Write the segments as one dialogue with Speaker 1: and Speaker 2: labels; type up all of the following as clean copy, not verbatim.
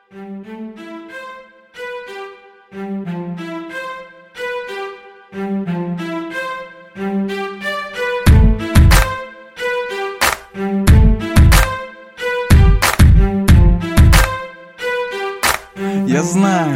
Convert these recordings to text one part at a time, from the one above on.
Speaker 1: Я знаю,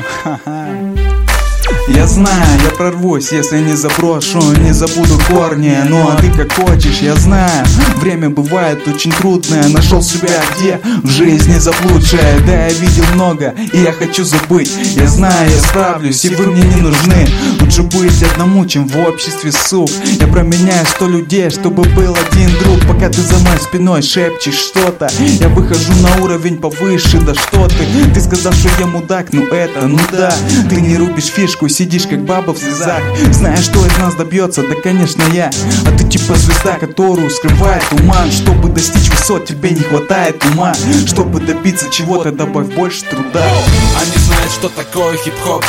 Speaker 1: я знаю, я прорвусь, если не заброшу, не забуду корни. Ну а ты как хочешь, я знаю, время бывает очень трудное. Нашел себя где в жизни заблудшая. Да, я видел много, и я хочу забыть. Я знаю, я справлюсь, и вы мне не нужны. Лучше быть одному, чем в обществе сук. Я променяю 100 людей, чтобы был один друг. Пока ты за моей спиной шепчешь что-то, я выхожу на уровень повыше. Да что ты? Ты сказал, что я мудак, ну это, ну да. Ты не рубишь фишку, сидишь как баба в слезах. Знаешь, что из нас добьется? Да конечно я. А ты типа звезда, которую скрывает туман. Чтобы достичь высот, тебе не хватает ума. Чтобы добиться чего-то, добавь больше труда.
Speaker 2: Они знают, что такое хип-хоп.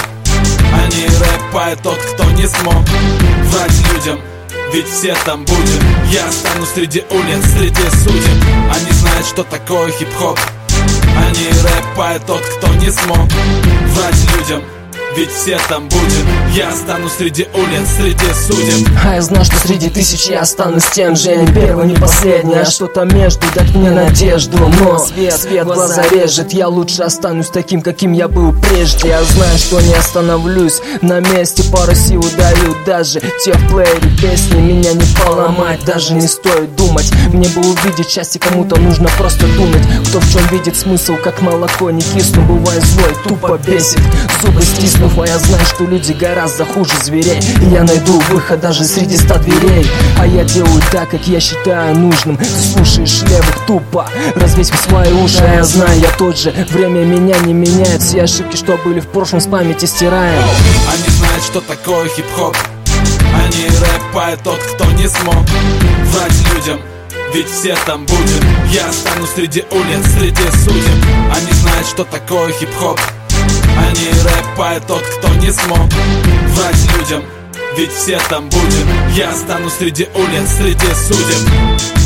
Speaker 2: Они рэпают тот, кто не смог врать людям, ведь все там будем. Я останусь среди улиц, среди судеб. Они знают, что такое хип-хоп. Они рэпают тот, кто не смог врать людям, ведь все там будем. Я останусь среди улиц, среди судеб.
Speaker 3: А я знаю, что среди тысяч я останусь тем же. Не первый, не последний, а что-то между. Дать мне надежду, но свет глаза режет. Я лучше останусь таким, каким я был прежде. Я знаю, что не остановлюсь на месте. Пару сил удаю даже те в плеере песни. Меня не поломать, даже не стоит думать. Мне бы увидеть счастье, кому-то нужно просто думать. Кто в чем видит смысл, как молоко не кисну. Бывает злой, тупо бесит, зубы стиснув. А я знаю, что люди гораздо хуже зверей, и я найду выход даже среди 100 дверей. А я делаю так, как я считаю нужным. Ты слушаешь левых тупо, развесив свои уши. А я знаю, я тот же, время меня не меняет. Все ошибки, что были в прошлом, с памяти стираем.
Speaker 2: Они знают, что такое хип-хоп. Они рэпают тот, кто не смог врать людям, ведь все там будем. Я останусь среди улиц, среди судеб. Они знают, что такое хип-хоп. Они рэпают тот, кто не смог врать людям, ведь все там будем. Я останусь среди улиц, среди судеб.